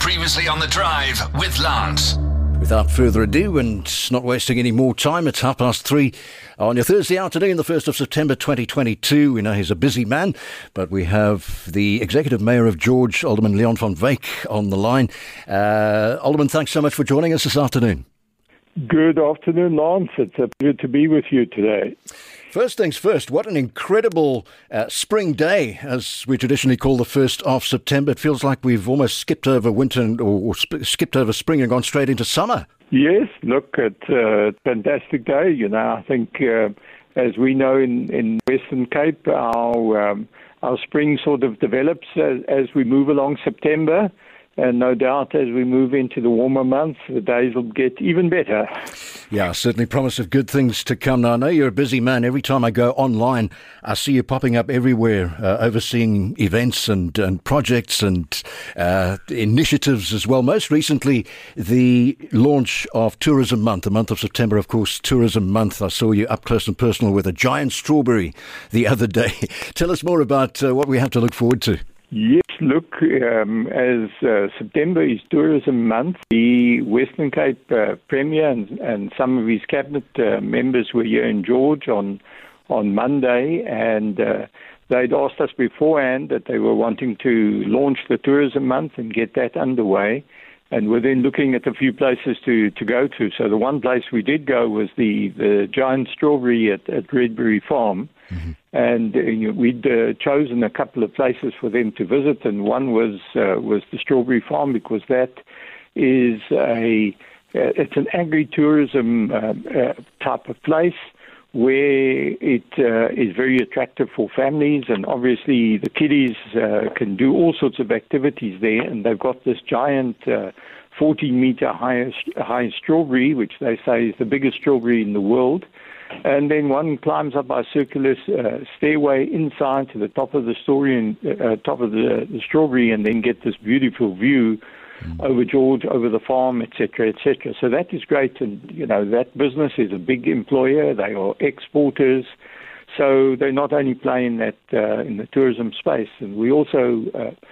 Previously on The Drive with Lance. Without further ado, and not wasting any more time, it's 3:30 on your Thursday afternoon, the 1st of September 2022. We know he's a busy man, but we have the Executive Mayor of George, Alderman Leon van Wyk, on the line. Alderman, thanks so much for joining us this afternoon. Good afternoon, Lance. It's a pleasure to be with you today. First things first, what an incredible spring day, as we traditionally call the 1st of September. It feels like we've almost skipped over winter or skipped over spring and gone straight into summer. Yes, look, it's a fantastic day. You know, I think as we know in Western Cape, our spring sort of develops as we move along September. And no doubt as we move into the warmer months, the days will get even better. Yeah, certainly promise of good things to come. Now, I know you're a busy man. Every time I go online, I see you popping up everywhere, overseeing events and projects and initiatives as well. Most recently, the launch of Tourism Month, the month of September, of course, Tourism Month. I saw you up close and personal with a giant strawberry the other day. Tell us more about what we have to look forward to. Yes, look, as September is Tourism Month, the Western Cape Premier and some of his cabinet members were here in George on Monday, and they'd asked us beforehand that they were wanting to launch the Tourism Month and get that underway, and we're then looking at a few places to go to. So the one place we did go was the giant strawberry at Redbury Farm. Mm-hmm. And we'd chosen a couple of places for them to visit, and one was the Strawberry Farm, because that is it's an agri-tourism type of place where it is very attractive for families, and obviously the kiddies can do all sorts of activities there, and they've got this giant 14-meter high strawberry, which they say is the biggest strawberry in the world. And then one climbs up a circular stairway inside to the top of the story and top of the strawberry, and then get this beautiful view over George, over the farm, etc., etc. So that is great, and you know that business is a big employer. They are exporters, so they not only play in that in the tourism space. And we also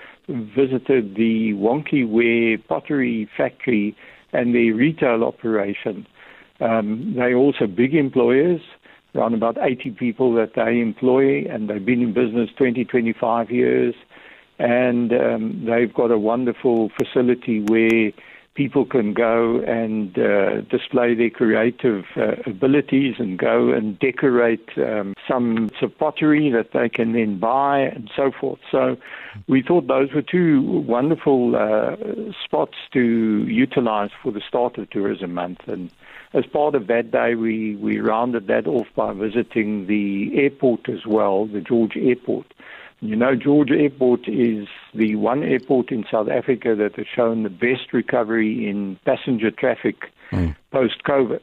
visited the Wonky Ware Pottery Factory and the retail operation. They're also big employers, around about 80 people that they employ, and they've been in business 20, 25 years. And they've got a wonderful facility where people can go and display their creative abilities and go and decorate some pottery that they can then buy and so forth. So we thought those were two wonderful spots to utilize for the start of Tourism Month. And as part of that day, we rounded that off by visiting the airport as well, the George Airport. You know, George Airport is the one airport in South Africa that has shown the best recovery in passenger traffic post-COVID.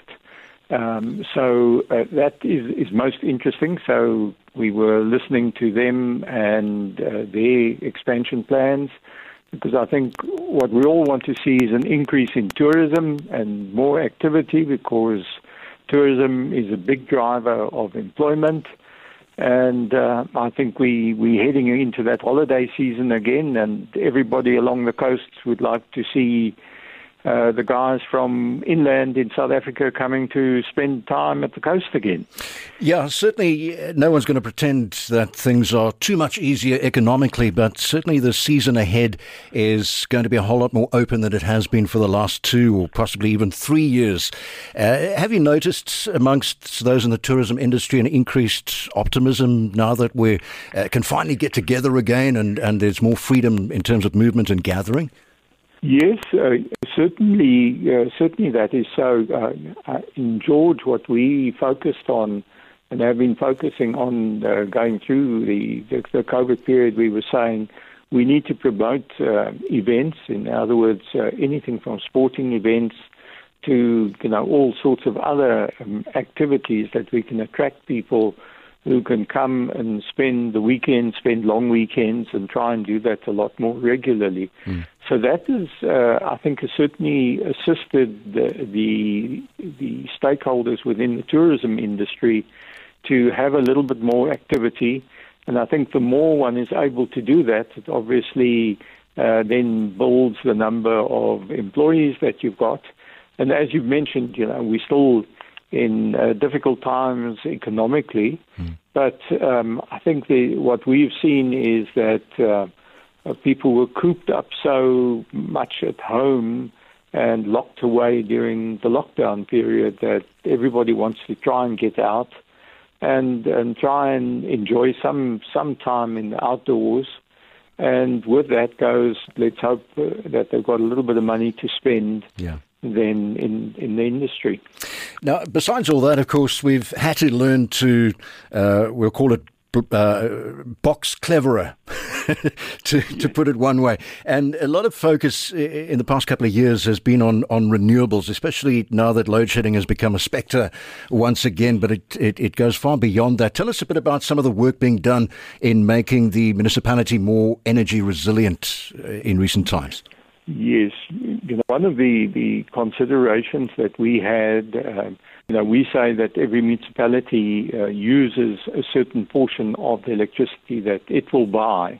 So that is most interesting. So we were listening to them and their expansion plans, because I think what we all want to see is an increase in tourism and more activity, because tourism is a big driver of employment. And I think we're heading into that holiday season again, and everybody along the coast would like to see the guys from inland in South Africa coming to spend time at the coast again. Yeah, certainly no one's going to pretend that things are too much easier economically, but certainly the season ahead is going to be a whole lot more open than it has been for the last 2 or possibly even 3 years. Have you noticed amongst those in the tourism industry an increased optimism now that we can finally get together again and there's more freedom in terms of movement and gathering? Yes, certainly that is so. In George, what we focused on and have been focusing on going through the COVID period, we were saying we need to promote events. In other words, anything from sporting events to all sorts of other activities that we can attract people who can come and spend the weekend, spend long weekends, and try and do that a lot more regularly. So that is, I think, has certainly assisted the stakeholders within the tourism industry to have a little bit more activity. And I think the more one is able to do that, it obviously then builds the number of employees that you've got. And as you've mentioned, we're still in difficult times economically, but I think what we've seen is that people were cooped up so much at home and locked away during the lockdown period that everybody wants to try and get out and try and enjoy some time in the outdoors. And with that goes, let's hope that they've got a little bit of money to spend then in the industry. Now, besides all that, of course, we've had to learn to, we'll call it box cleverer, to put it one way. And a lot of focus in the past couple of years has been on renewables, especially now that load shedding has become a spectre once again, but it goes far beyond that. Tell us a bit about some of the work being done in making the municipality more energy resilient in recent times. Yes, one of the considerations that we had, we say that every municipality uses a certain portion of the electricity that it will buy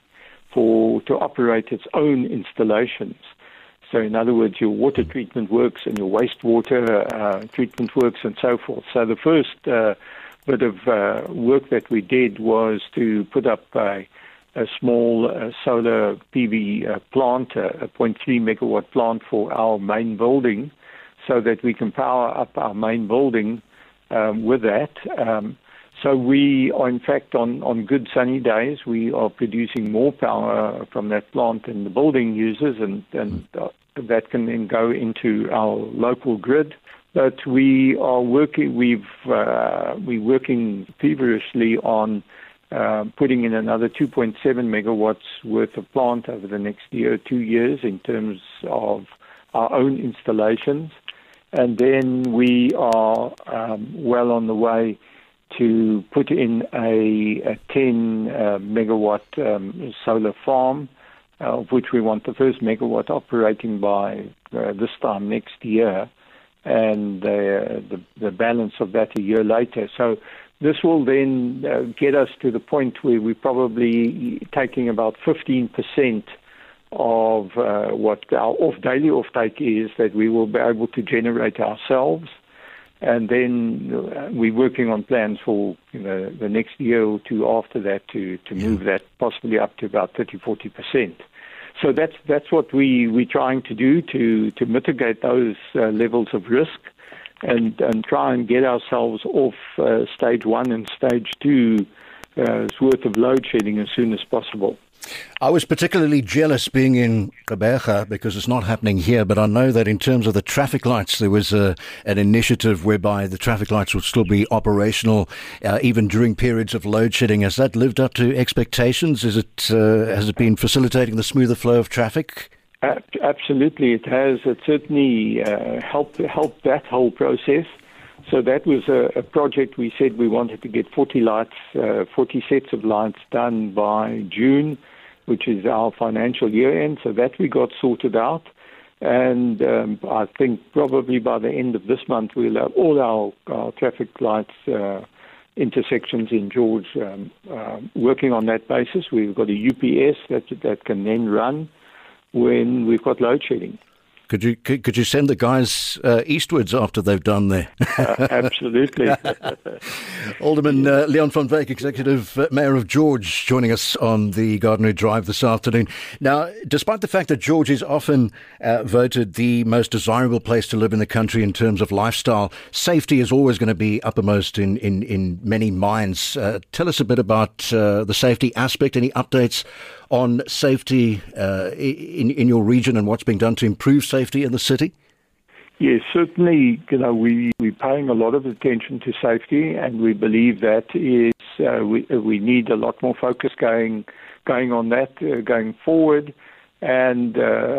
to operate its own installations. So in other words, your water treatment works and your wastewater treatment works and so forth. So the first bit of work that we did was to put up a small solar PV plant, a 0.3 megawatt plant for our main building, so that we can power up our main building with that. So we are, in fact, on good sunny days, we are producing more power from that plant than the building uses, and that can then go into our local grid. But we are working, we're working feverishly on putting in another 2.7 megawatts worth of plant over the next year or 2 years in terms of our own installations. And then we are well on the way to put in a 10 megawatt solar farm, of which we want the first megawatt operating by this time next year, and the balance of that a year later. So this will then get us to the point where we're probably taking about 15% of what our daily offtake is that we will be able to generate ourselves. And then we're working on plans for the next year or two after that to move that possibly up to about 30-40%. So that's what we're trying to do to mitigate those levels of risk and try and get ourselves off stage 1 and stage 2 worth of load shedding as soon as possible. I was particularly jealous being in Gqeberha because it's not happening here, but I know that in terms of the traffic lights, there was an initiative whereby the traffic lights would still be operational even during periods of load shedding. Has that lived up to expectations? Has it been facilitating the smoother flow of traffic? Absolutely, it has. It certainly helped that whole process. So that was a project we said we wanted to get 40 sets of lights done by June, which is our financial year end. So that we got sorted out. And I think probably by the end of this month, we'll have all our traffic lights intersections in George working on that basis. We've got a UPS that can then run when we've got load shedding. Could you send the guys eastwards after they've done there? Absolutely. Alderman Leon van Wyk, Executive Mayor of George, joining us on the Gardner Drive this afternoon. Now, despite the fact that George is often voted the most desirable place to live in the country in terms of lifestyle, safety is always going to be uppermost in many minds. Tell us a bit about the safety aspect, any updates on safety in your region and what's being done to improve safety in the city? Yes, certainly, we're paying a lot of attention to safety, and we believe that is we need a lot more focus going on that going forward. And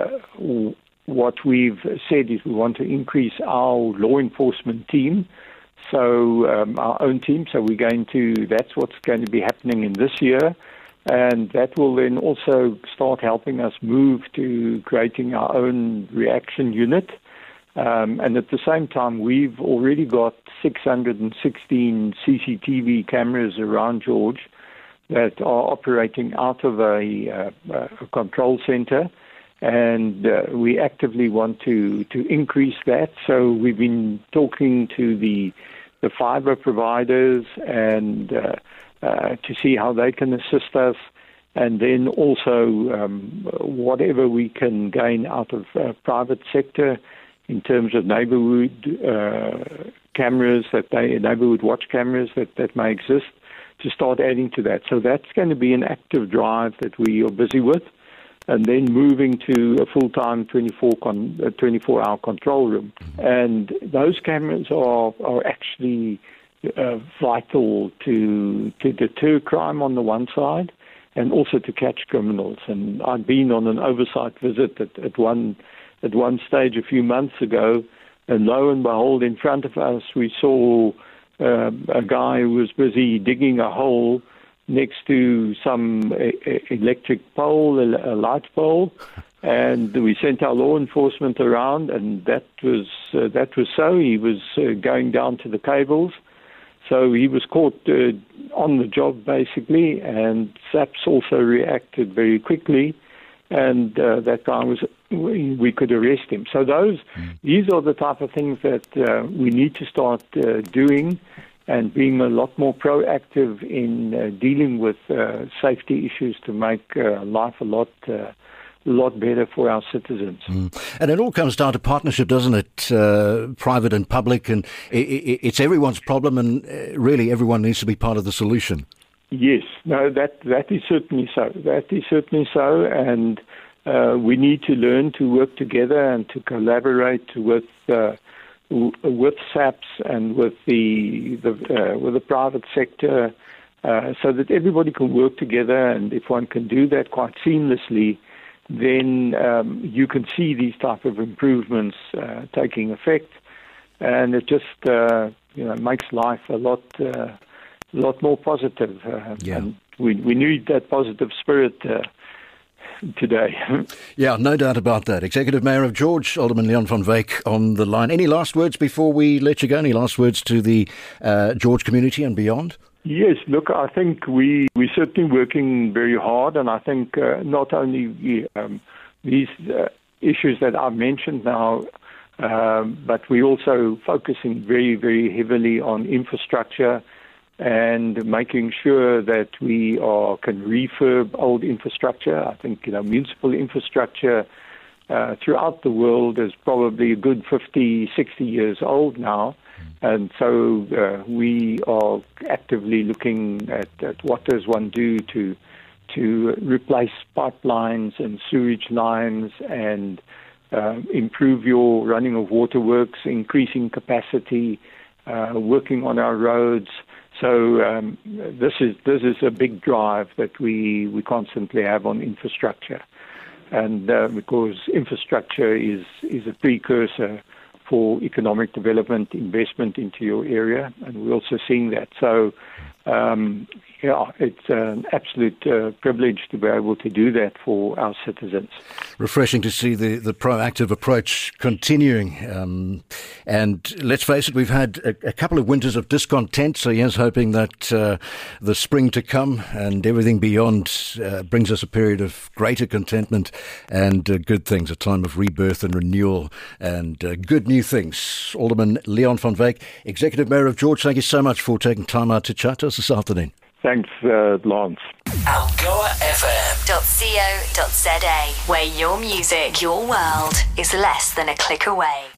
what we've said is we want to increase our law enforcement team, so our own team. So that's what's going to be happening in this year. And that will then also start helping us move to creating our own reaction unit. And at the same time, we've already got 616 CCTV cameras around George that are operating out of a control center. and we actively want to increase that. So we've been talking to the fiber providers and to see how they can assist us, and then also whatever we can gain out of private sector in terms of neighborhood neighborhood watch cameras that may exist, to start adding to that. So that's going to be an active drive that we are busy with, and then moving to a full-time 24-hour control room. And those cameras are actually vital to deter crime on the one side, and also to catch criminals. And I've been on an oversight visit at one stage a few months ago, and lo and behold, in front of us we saw a guy who was busy digging a hole next to some electric pole, a light pole, and we sent our law enforcement around, and that was so. He was going down to the cables, so he was caught on the job basically, and SAPS also reacted very quickly, and that guy we could arrest him. So these are the type of things that we need to start doing, and being a lot more proactive in dealing with safety issues to make life a lot better for our citizens. And it all comes down to partnership, doesn't it? Private and public, and it's everyone's problem, and really everyone needs to be part of the solution. Yes, no, that is certainly so. That is certainly so, and we need to learn to work together and to collaborate with SAPS and with the private sector, so that everybody can work together. And if one can do that quite seamlessly, then you can see these type of improvements taking effect, and it just makes life a lot more positive. And we need that positive spirit today. Yeah, no doubt about that. Executive Mayor of George, Alderman Leon van Wyk, on the line. Any last words before we let you go? Any last words to the George community and beyond? Yes, look, I think we're certainly working very hard, and I think not only these issues that I've mentioned now, but we're also focusing very, very heavily on infrastructure and making sure that we can refurb old infrastructure. I think municipal infrastructure throughout the world is probably a good 50, 60 years old now. And so we are actively looking at what does one do to replace pipelines and sewage lines and improve your running of waterworks, increasing capacity, working on our roads. So this is a big drive that we constantly have on infrastructure, and because infrastructure is a precursor for economic development, investment into your area, and we're also seeing that. So, it's an absolute privilege to be able to do that for our citizens. Refreshing to see the proactive approach continuing. And let's face it, we've had a couple of winters of discontent, so here's hoping that the spring to come and everything beyond brings us a period of greater contentment and good things, a time of rebirth and renewal and good new things. Alderman Leon van Wyk, Executive Mayor of George, thank you so much for taking time out to chat to us this afternoon. Thanks, Lance. AlgoaFM.co.za, where your music, your world is less than a click away.